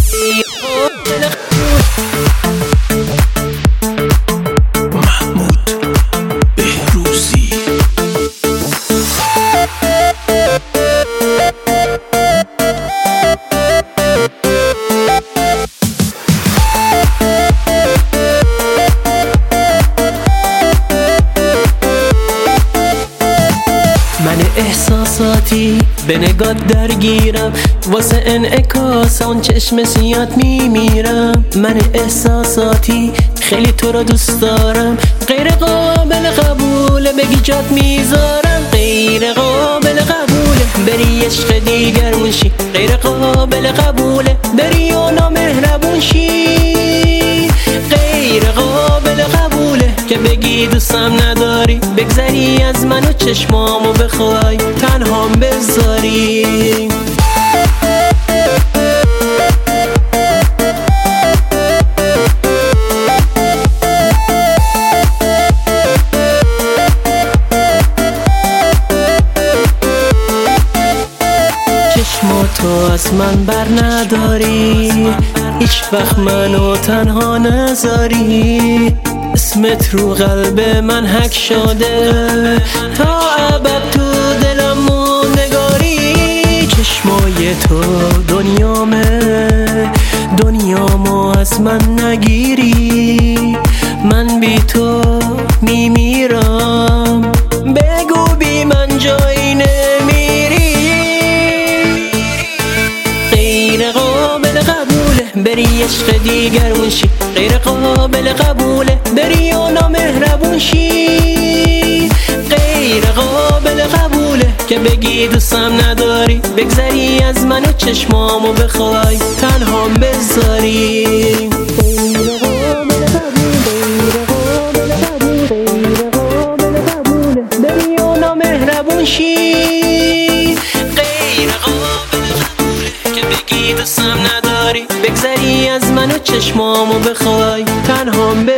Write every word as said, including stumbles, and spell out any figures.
من احساساتی به نگات درگیرم، واسه انعکاس اون چشم سیات میمیرم. من احساساتی خیلی تو رو دوست دارم، غیر قابل قبوله بگی جات میذارم. غیر قابل قبوله بری عشق دیگرون شی، غیر قابل قبوله بری و نامهربون شی. غیر قابل قبوله که بگی دوستم نداری، بگذری از من و چشمامو بخوای تنهام بذاری. چشماتو از من بر نداری، هیچ وقت منو تنها نذاری. اسمت رو قلب من حک شده، تا ابد تو دلم موندگاری. چشمای تو دنیامه، دنیامو از من نگیری. من بی تو میمیرم، بگو بی من جایی نمیری. غیر قابل قبوله بری عشق دیگرون شی، غیر قابل قبوله بری و نامهربون شی. غیر قابل قبوله که بگی دوستم نداری، بگذری از من و چشمامو بخوای تنهام بذاری. غیر قابل قبوله، غیر قابل قبوله بری و نامهربون شی. غیر قابل قبوله که بگی دوستم نداری، بگذری از من و چشمامو بخوای تنهام بذاری.